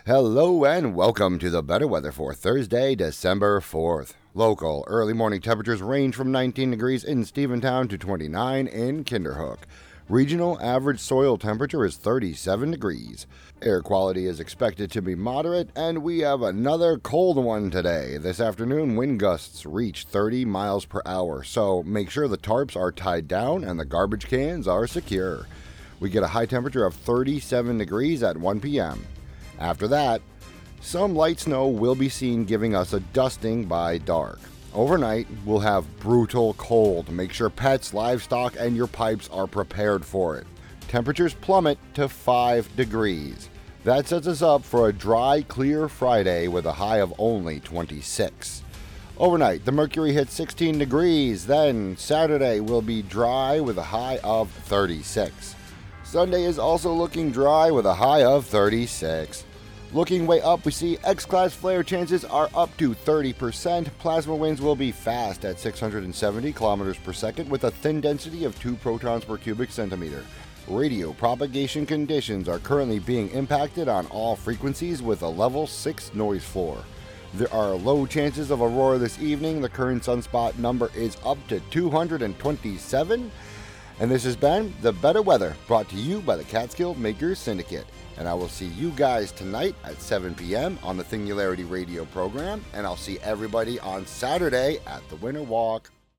Hello and welcome to the Better Weather for Thursday, December 4th. Local early morning temperatures range from 19 degrees in Stephentown to 29 in Kinderhook. Regional average soil temperature is 37 degrees. Air quality is expected to be moderate, and we have another cold one today. This afternoon, wind gusts reach 30 miles per hour, so make sure the tarps are tied down and the garbage cans are secure. We get a high temperature of 37 degrees at 1 p.m. After that, some light snow will be seen, giving us a dusting by dark. Overnight, we'll have brutal cold. Make sure pets, livestock, and your pipes are prepared for it. Temperatures plummet to 5 degrees. That sets us up for a dry, clear Friday with a high of only 26. Overnight, the mercury hits 16 degrees. Then Saturday will be dry with a high of 36. Sunday is also looking dry with a high of 36. Looking way up, we see X-class flare chances are up to 30%. Plasma winds will be fast at 670 kilometers per second with a thin density of 2 protons per cubic centimeter. Radio propagation conditions are currently being impacted on all frequencies with a level 6 noise floor. There are low chances of aurora this evening. The current sunspot number is up to 227. And this has been The Better Weather, brought to you by the Catskill Makers Syndicate. And I will see you guys tonight at 7 p.m. on the Singularity Radio program. And I'll see everybody on Saturday at the Winter Walk.